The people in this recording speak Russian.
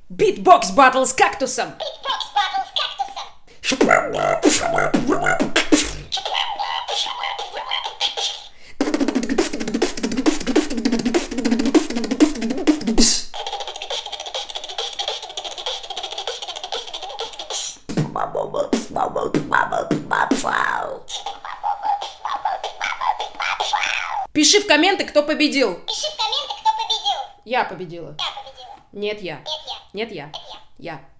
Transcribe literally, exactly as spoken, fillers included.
Битбокс батл с кактусом. Битбокс батл с кактусом. Пиши в комменты, кто победил. Пиши в комменты, кто победил. Я победила. Я победила. Нет, я. Нет, я. Нет, я. Это я. Я.